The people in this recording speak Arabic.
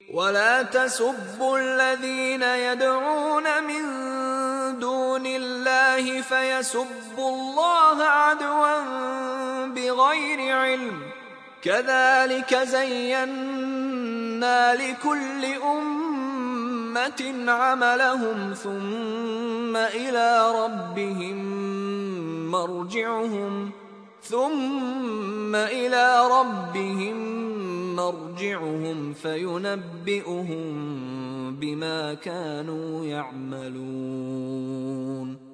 ولا تسبوا الذين يدعون من دون الله فيسبوا الله عدوا بغير علم، كذلك زينا لكل أمة عملهم ثم إلى ربهم مرجعهم فينبئهم بما كانوا يعملون.